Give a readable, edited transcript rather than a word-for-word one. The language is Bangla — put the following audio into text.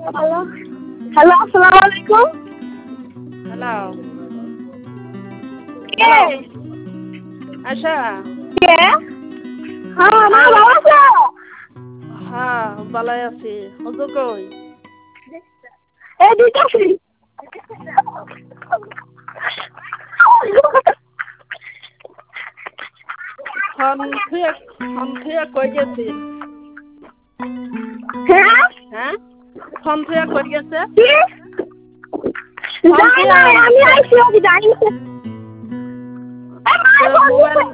হ্যালো হ্যালো, আসসালামু আলাইকুম। হ্যালো কে? আশা। কে? হ্যাঁ, মা ভালো আছো? হ্যাঁ ভালো আছি। হুজুর কই? এই দিতেছি। ফোন থুয়ে কই গেছি? হ্যাঁ? হ্যাঁ ফোন থুয়ে কই গেছে? কি? ফোন যাই থুয়ে নাই, আমি আইছি, ওকে জানি। মোবাইল